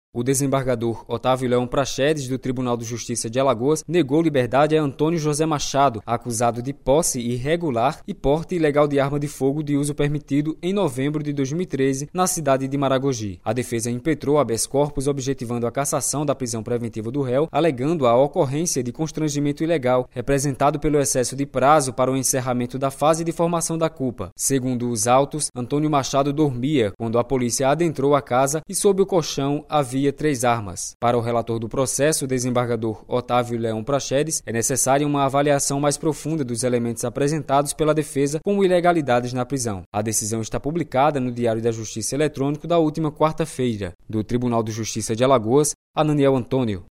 O desembargador Otávio Leão Praxedes, do Tribunal de Justiça de Alagoas, negou liberdade a Antônio José Machado, acusado de posse irregular e porte ilegal de arma de fogo de uso permitido em novembro de 2013, na cidade de Maragogi. A defesa impetrou habeas corpus objetivando a cassação da prisão preventiva do réu, alegando a ocorrência de constrangimento ilegal, representado pelo excesso de prazo para o encerramento da fase de formação da culpa. Segundo os autos, Antônio Machado dormia quando a polícia adentrou a casa e sob o colchão havia 3 armas. Para o relator do processo, o desembargador Otávio Leão Praxedes, é necessária uma avaliação mais profunda dos elementos apresentados pela defesa como ilegalidades na prisão. A decisão está publicada no Diário da Justiça Eletrônico da última quarta-feira. Do Tribunal de Justiça de Alagoas, Ananiel Antônio.